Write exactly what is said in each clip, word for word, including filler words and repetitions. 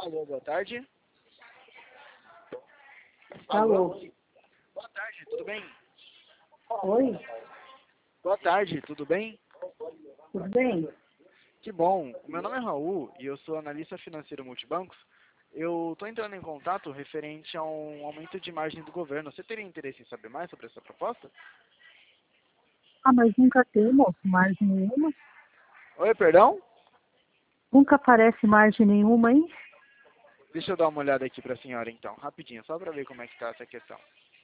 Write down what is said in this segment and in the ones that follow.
Alô, boa tarde. Alô. Boa tarde, tudo bem? Oi, Boa tarde, tudo bem? tudo bem? Que bom. O meu nome é Raul e eu sou analista financeiro multibancos. Eu estou entrando em contato referente a um aumento de margem do governo. Você teria interesse em saber mais sobre essa proposta? Ah, mas nunca tem, moço, margem nenhuma. Oi, perdão? Nunca aparece margem nenhuma, hein? Deixa eu dar uma olhada aqui para a senhora então, rapidinho, só para ver como é que está essa questão.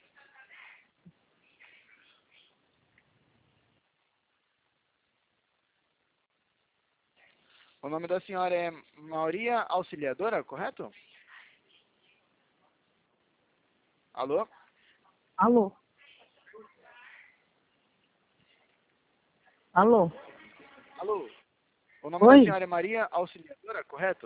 O nome da senhora é Maria Auxiliadora, correto? Alô? Alô? Alô? Alô? O nome da Oi? senhora é Maria Auxiliadora, correto?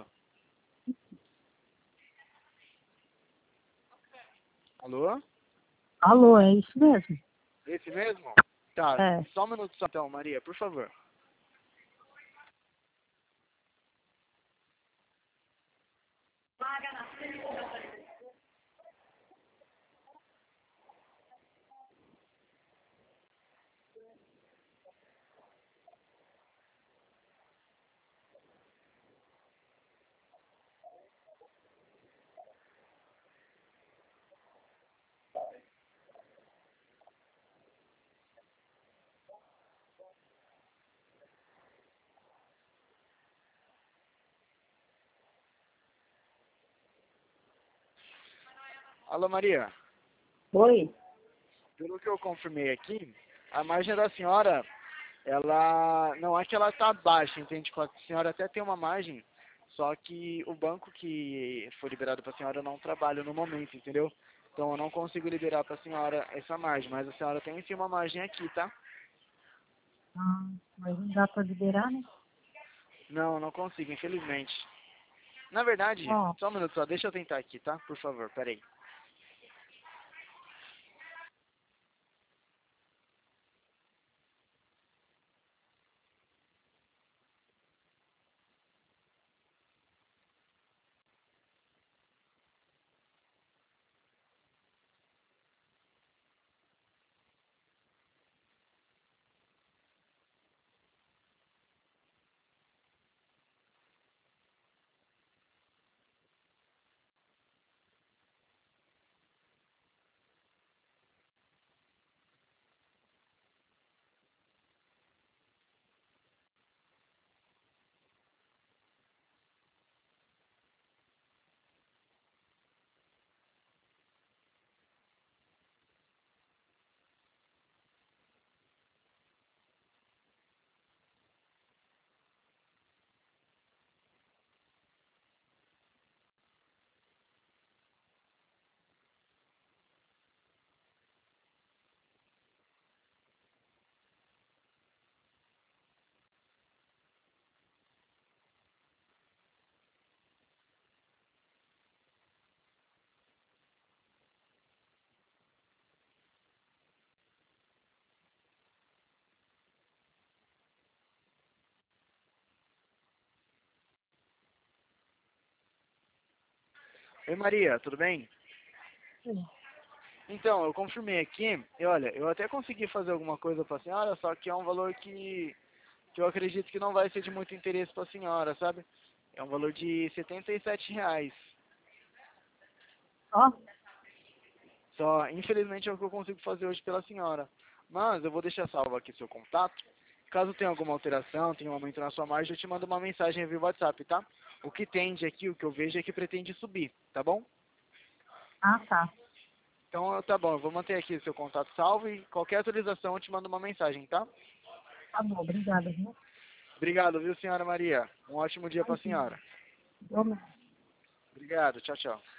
Alô? Alô, é isso mesmo? Esse mesmo? Tá, É. só um minuto só então, Maria, por favor. Alô, Maria. Oi? Pelo que eu confirmei aqui, a margem da senhora, ela não é que ela está baixa, entende? A senhora até tem uma margem, só que o banco que foi liberado para a senhora não trabalha no momento, entendeu? Então eu não consigo liberar para a senhora essa margem, mas a senhora tem sim uma margem aqui, tá? Ah, mas não dá pra liberar, né? Não, não consigo, infelizmente. Na verdade, Ó, só um minuto só, deixa eu tentar aqui, tá? Por favor, peraí. Oi, Maria, tudo bem? Então, eu confirmei aqui, e olha, eu até consegui fazer alguma coisa para a senhora, só que é um valor que, que eu acredito que não vai ser de muito interesse para a senhora, sabe? É um valor de setenta e sete reais. ó, Só, infelizmente, é o que eu consigo fazer hoje pela senhora. Mas eu vou deixar salvo aqui seu contato. Caso tenha alguma alteração, tenha um aumento na sua margem, eu te mando uma mensagem via WhatsApp, tá? O que tende aqui, o que eu vejo é que pretende subir, tá bom? ah, tá. Então, tá bom, eu vou manter aqui seu contato salvo e qualquer atualização eu te mando uma mensagem, tá? Tá bom, obrigada, viu? Obrigado, viu, senhora Maria? Um ótimo dia para a Imagina. senhora. Vamos. Obrigado, tchau, tchau.